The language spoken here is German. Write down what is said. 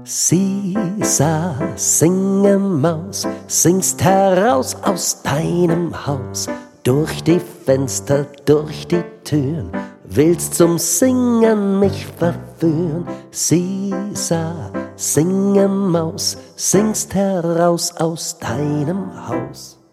Sisa, singe Maus, singst heraus aus deinem Haus, durch die Fenster, durch die Türen, willst zum Singen mich verführen. Sisa, singe Maus, singst heraus aus deinem Haus.